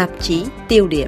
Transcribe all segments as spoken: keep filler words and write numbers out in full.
tạp chí Tiêu điểm.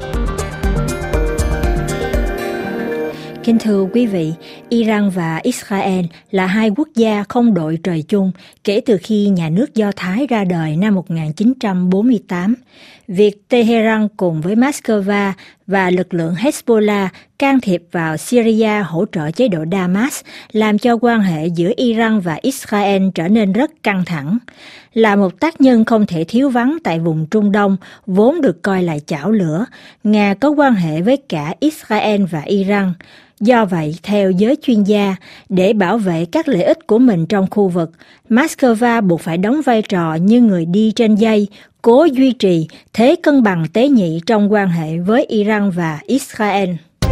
Kính thưa quý vị, Iran và Israel là hai quốc gia không đội trời chung kể từ khi nhà nước Do Thái ra đời năm một nghìn chín trăm bốn mươi tám. Việc Tehran cùng với Moscow và lực lượng Hezbollah can thiệp vào Syria hỗ trợ chế độ Damas làm cho quan hệ giữa Iran và Israel trở nên rất căng thẳng. Là một tác nhân không thể thiếu vắng tại vùng Trung Đông, vốn được coi là chảo lửa, Nga có quan hệ với cả Israel và Iran. Do vậy, theo giới chuyên gia, để bảo vệ các lợi ích của mình trong khu vực, Moscow buộc phải đóng vai trò như người đi trên dây, cố duy trì thế cân bằng tế nhị trong quan hệ với Iran và Israel.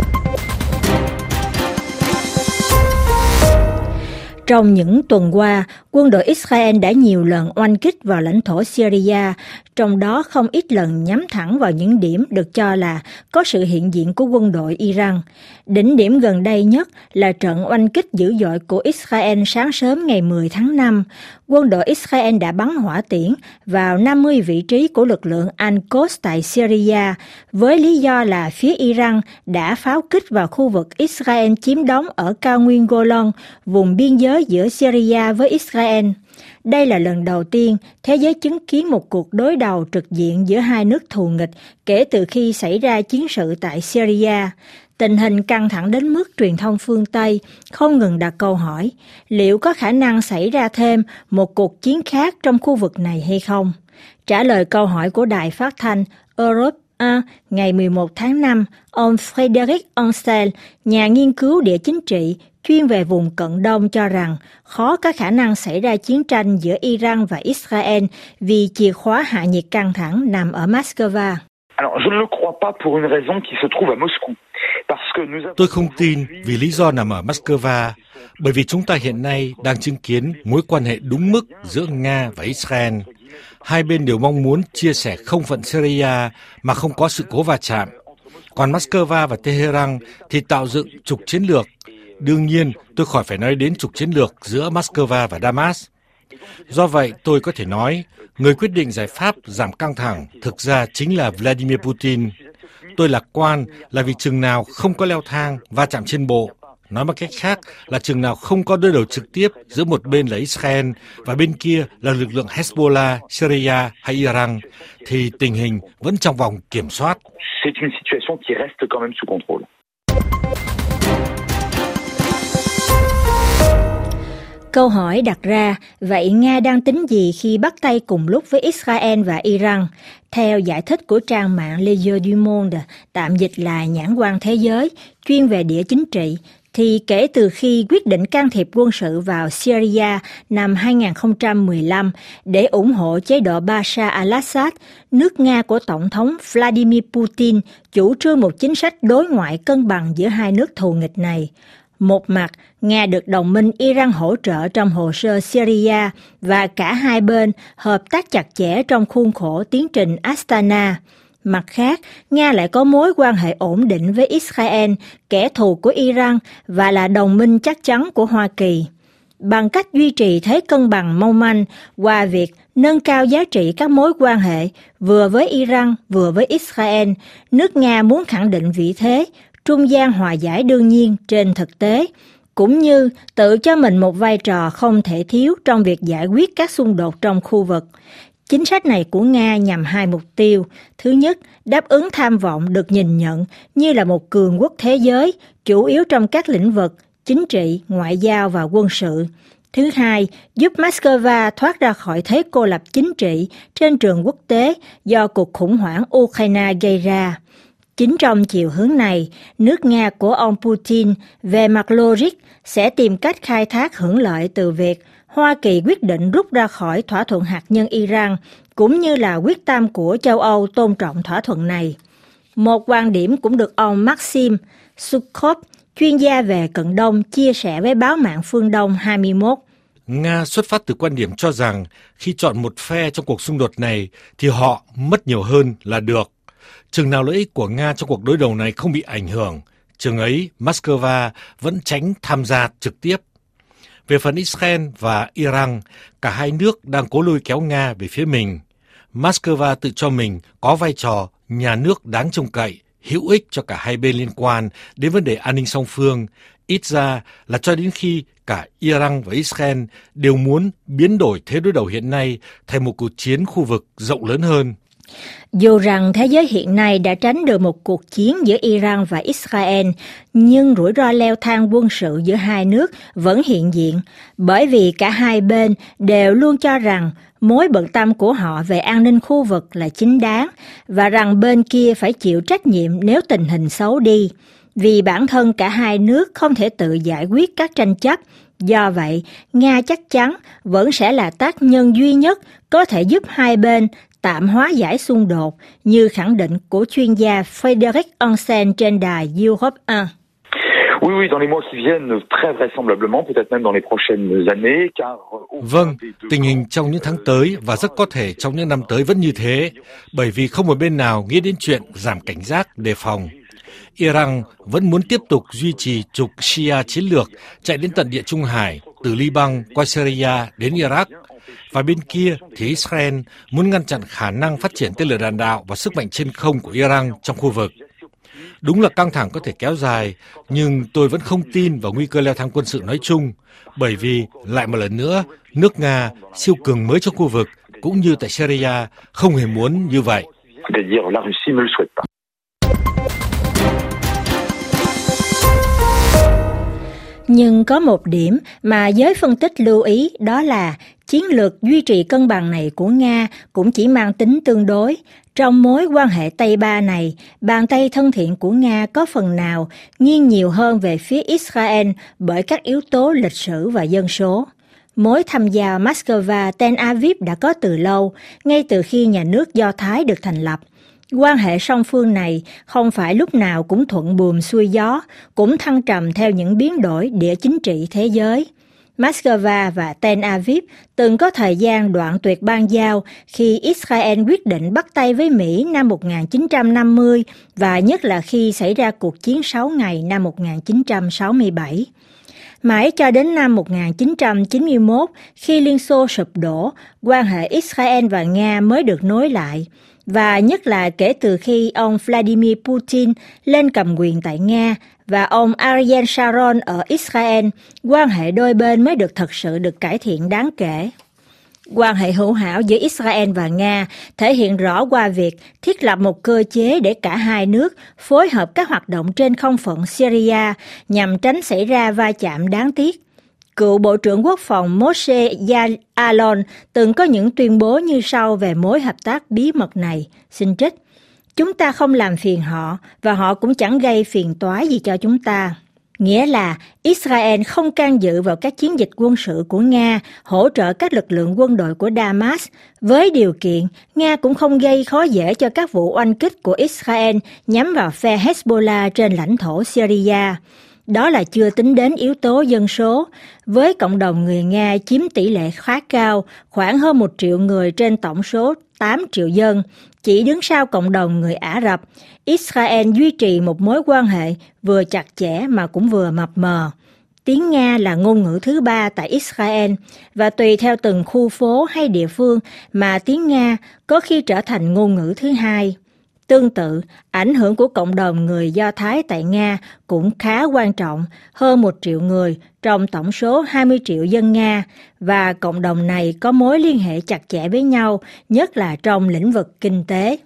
Trong những tuần qua, quân đội Israel đã nhiều lần oanh kích vào lãnh thổ Syria, trong đó không ít lần nhắm thẳng vào những điểm được cho là có sự hiện diện của quân đội Iran. Đỉnh điểm gần đây nhất là trận oanh kích dữ dội của Israel sáng sớm ngày mười tháng năm. Quân đội Israel đã bắn hỏa tiễn vào năm mươi vị trí của lực lượng Al-Quds tại Syria, với lý do là phía Iran đã pháo kích vào khu vực Israel chiếm đóng ở cao nguyên Golan, vùng biên giới giữa Syria với Israel. Đây là lần đầu tiên thế giới chứng kiến một cuộc đối đầu trực diện giữa hai nước thù nghịch kể từ khi xảy ra chiến sự tại Syria. Tình hình căng thẳng đến mức truyền thông phương Tây không ngừng đặt câu hỏi liệu có khả năng xảy ra thêm một cuộc chiến khác trong khu vực này hay không. Trả lời câu hỏi của đài phát thanh Europe một ngày mười một tháng năm, ông Frédéric Ancel, nhà nghiên cứu địa chính trị chuyên về vùng Cận Đông cho rằng khó có khả năng xảy ra chiến tranh giữa Iran và Israel vì chìa khóa hạ nhiệt căng thẳng nằm ở Moscow. Tôi không tin vì lý do nằm ở Moscow, bởi vì chúng ta hiện nay đang chứng kiến mối quan hệ đúng mức giữa Nga và Israel. Hai bên đều mong muốn chia sẻ không phận Syria mà không có sự cố va chạm. Còn Moscow và Tehran thì tạo dựng trục chiến lược. Đương nhiên, tôi khỏi phải nói đến trục chiến lược giữa Moscow và Damas. Do vậy, tôi có thể nói, người quyết định giải pháp giảm căng thẳng thực ra chính là Vladimir Putin. Tôi lạc quan là vì chừng nào không có leo thang va chạm trên bộ, nói một cách khác là chừng nào không có đối đầu trực tiếp giữa một bên là Israel và bên kia là lực lượng Hezbollah, Syria hay Iran, thì tình hình vẫn trong vòng kiểm soát. Câu hỏi đặt ra, vậy Nga đang tính gì khi bắt tay cùng lúc với Israel và Iran? Theo giải thích của trang mạng Le Jour du Monde, tạm dịch là nhãn quan thế giới, chuyên về địa chính trị, thì kể từ khi quyết định can thiệp quân sự vào Syria năm hai nghìn không trăm mười lăm để ủng hộ chế độ Bashar al-Assad, nước Nga của Tổng thống Vladimir Putin chủ trương một chính sách đối ngoại cân bằng giữa hai nước thù nghịch này. Một mặt, Nga được đồng minh Iran hỗ trợ trong hồ sơ Syria và cả hai bên hợp tác chặt chẽ trong khuôn khổ tiến trình Astana. Mặt khác, Nga lại có mối quan hệ ổn định với Israel, kẻ thù của Iran và là đồng minh chắc chắn của Hoa Kỳ. Bằng cách duy trì thế cân bằng mong manh qua việc nâng cao giá trị các mối quan hệ vừa với Iran vừa với Israel, nước Nga muốn khẳng định vị thế trung gian hòa giải đương nhiên trên thực tế, cũng như tự cho mình một vai trò không thể thiếu trong việc giải quyết các xung đột trong khu vực. Chính sách này của Nga nhằm hai mục tiêu. Thứ nhất, đáp ứng tham vọng được nhìn nhận như là một cường quốc thế giới, chủ yếu trong các lĩnh vực chính trị, ngoại giao và quân sự. Thứ hai, giúp Moscow thoát ra khỏi thế cô lập chính trị trên trường quốc tế do cuộc khủng hoảng Ukraine gây ra. Chính trong chiều hướng này, nước Nga của ông Putin về mặt logic sẽ tìm cách khai thác hưởng lợi từ việc Hoa Kỳ quyết định rút ra khỏi thỏa thuận hạt nhân Iran, cũng như là quyết tâm của châu Âu tôn trọng thỏa thuận này. Một quan điểm cũng được ông Maxim Sukhov, chuyên gia về Cận Đông, chia sẻ với báo mạng Phương Đông hai mươi mốt. Nga xuất phát từ quan điểm cho rằng khi chọn một phe trong cuộc xung đột này thì họ mất nhiều hơn là được. Chừng nào lợi ích của Nga trong cuộc đối đầu này không bị ảnh hưởng, chừng ấy Moscow vẫn tránh tham gia trực tiếp. Về phần Israel và Iran, cả hai nước đang cố lôi kéo Nga về phía mình. Moscow tự cho mình có vai trò nhà nước đáng trông cậy, hữu ích cho cả hai bên liên quan đến vấn đề an ninh song phương, ít ra là cho đến khi cả Iran và Israel đều muốn biến đổi thế đối đầu hiện nay thành một cuộc chiến khu vực rộng lớn hơn. Dù rằng thế giới hiện nay đã tránh được một cuộc chiến giữa Iran và Israel, nhưng rủi ro leo thang quân sự giữa hai nước vẫn hiện diện, bởi vì cả hai bên đều luôn cho rằng mối bận tâm của họ về an ninh khu vực là chính đáng, và rằng bên kia phải chịu trách nhiệm nếu tình hình xấu đi. Vì bản thân cả hai nước không thể tự giải quyết các tranh chấp, do vậy Nga chắc chắn vẫn sẽ là tác nhân duy nhất có thể giúp hai bên tạm hóa giải xung đột, như khẳng định của chuyên gia Frédéric Ansen trên đài Europe một. Oui, oui, dans les mois qui viennent, très vraisemblablement, peut-être même dans les prochaines années, car... Vâng, tình hình trong những tháng tới và rất có thể trong những năm tới vẫn như thế, bởi vì không một bên nào nghĩ đến chuyện giảm cảnh giác, đề phòng. Iran vẫn muốn tiếp tục duy trì trục Shia chiến lược chạy đến tận Địa Trung Hải, từ Liban qua Syria đến Iraq. Và bên kia thì Israel muốn ngăn chặn khả năng phát triển tên lửa đạn đạo và sức mạnh trên không của Iran trong khu vực. Đúng là căng thẳng có thể kéo dài, nhưng tôi vẫn không tin vào nguy cơ leo thang quân sự nói chung, bởi vì, lại một lần nữa, nước Nga, siêu cường mới trong khu vực, cũng như tại Syria, không hề muốn như vậy. Nhưng có một điểm mà giới phân tích lưu ý, đó là chiến lược duy trì cân bằng này của Nga cũng chỉ mang tính tương đối. Trong mối quan hệ Tây Ba này, bàn tay thân thiện của Nga có phần nào nghiêng nhiều hơn về phía Israel bởi các yếu tố lịch sử và dân số. Mối thăm giao Moscow-Tel Aviv đã có từ lâu, ngay từ khi nhà nước Do Thái được thành lập. Quan hệ song phương này không phải lúc nào cũng thuận buồm xuôi gió, cũng thăng trầm theo những biến đổi địa chính trị thế giới. Moscow và Tel Aviv từng có thời gian đoạn tuyệt bang giao khi Israel quyết định bắt tay với Mỹ năm một nghìn chín trăm năm mươi và nhất là khi xảy ra cuộc chiến sáu ngày năm một nghìn chín trăm sáu mươi bảy. Mãi cho đến năm một nghìn chín trăm chín mươi mốt, khi Liên Xô sụp đổ, quan hệ Israel và Nga mới được nối lại. Và nhất là kể từ khi ông Vladimir Putin lên cầm quyền tại Nga và ông Ariel Sharon ở Israel, quan hệ đôi bên mới được thật sự được cải thiện đáng kể. Quan hệ hữu hảo giữa Israel và Nga thể hiện rõ qua việc thiết lập một cơ chế để cả hai nước phối hợp các hoạt động trên không phận Syria nhằm tránh xảy ra va chạm đáng tiếc. Cựu Bộ trưởng Quốc phòng Moshe Yaalon từng có những tuyên bố như sau về mối hợp tác bí mật này. Xin trích: "Chúng ta không làm phiền họ và họ cũng chẳng gây phiền toái gì cho chúng ta." Nghĩa là Israel không can dự vào các chiến dịch quân sự của Nga, hỗ trợ các lực lượng quân đội của Damas, với điều kiện Nga cũng không gây khó dễ cho các vụ oanh kích của Israel nhắm vào phe Hezbollah trên lãnh thổ Syria. Đó là chưa tính đến yếu tố dân số. Với cộng đồng người Nga chiếm tỷ lệ khá cao, khoảng hơn một triệu người trên tổng số tám triệu dân, chỉ đứng sau cộng đồng người Ả Rập, Israel duy trì một mối quan hệ vừa chặt chẽ mà cũng vừa mập mờ. Tiếng Nga là ngôn ngữ thứ ba tại Israel và tùy theo từng khu phố hay địa phương mà tiếng Nga có khi trở thành ngôn ngữ thứ hai. Tương tự, ảnh hưởng của cộng đồng người Do Thái tại Nga cũng khá quan trọng, hơn một triệu người trong tổng số hai mươi triệu dân Nga, và cộng đồng này có mối liên hệ chặt chẽ với nhau, nhất là trong lĩnh vực kinh tế.